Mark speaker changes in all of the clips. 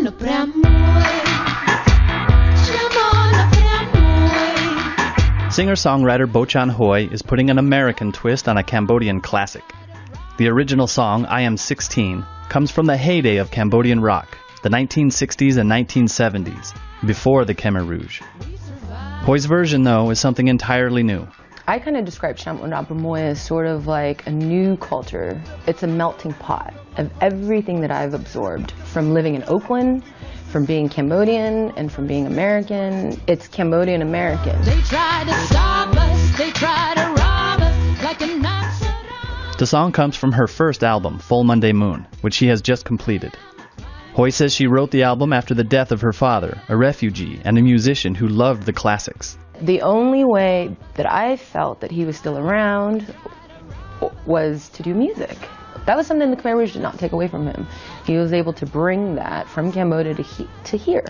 Speaker 1: Singer-songwriter Bochan Hoi is putting an American twist on a Cambodian classic. The original song, I Am 16, comes from the heyday of Cambodian rock, the 1960s and 1970s, before the Khmer Rouge. Hoi's version, though, is something entirely new.
Speaker 2: I kind of describe Champon Rapamoy as sort of like a new culture. It's a melting pot of everything that I've absorbed from living in Oakland, from being Cambodian, and from being American. It's Cambodian American. They try to stop us, they try to rob us like a knife.
Speaker 1: The song comes from her first album, Full Monday Moon, which she has just completed. Hoi says she wrote the album after the death of her father, a refugee and a musician who loved the classics.
Speaker 2: The only way that I felt that he was still around was to do music. That was something the Khmer Rouge did not take away from him. He was able to bring that from Cambodia to here.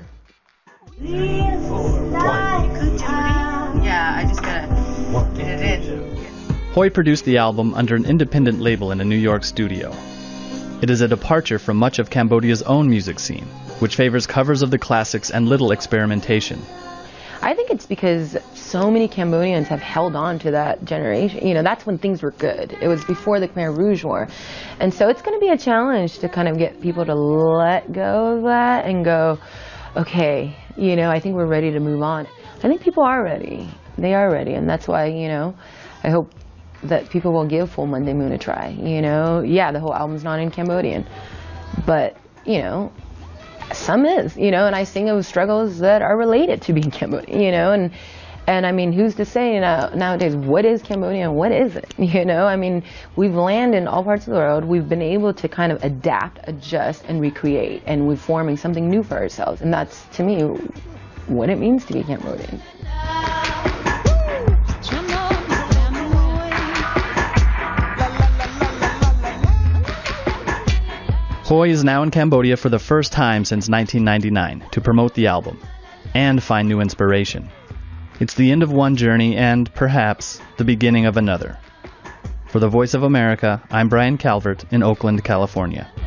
Speaker 3: Yeah, I just gotta get it in.
Speaker 1: Hoi produced the album under an independent label in a New York studio. It is a departure from much of Cambodia's own music scene, which favors covers of the classics and little experimentation.
Speaker 2: I think it's because so many Cambodians have held on to that generation. You know, that's when things were good. It was before the Khmer Rouge War. And so it's going to be a challenge to kind of get people to let go of that and go, okay, you know, I think we're ready to move on. I think people are ready. They are ready. And that's why, you know, I hope that people will give Full Monday Moon a try. You know, yeah, the whole album's not in Cambodian. But, you know, some is, you know, and I sing of struggles that are related to being Cambodian, you know, and I mean, who's to say nowadays what is Cambodia and what isn't, you know? I mean, we've landed in all parts of the world. We've been able to kind of adapt, adjust, and recreate, and we're forming something new for ourselves. And that's, to me, what it means to be Cambodian.
Speaker 1: Hoi is now in Cambodia for the first time since 1999 to promote the album and find new inspiration. It's the end of one journey and, perhaps, the beginning of another. For the Voice of America, I'm Brian Calvert in Oakland, California.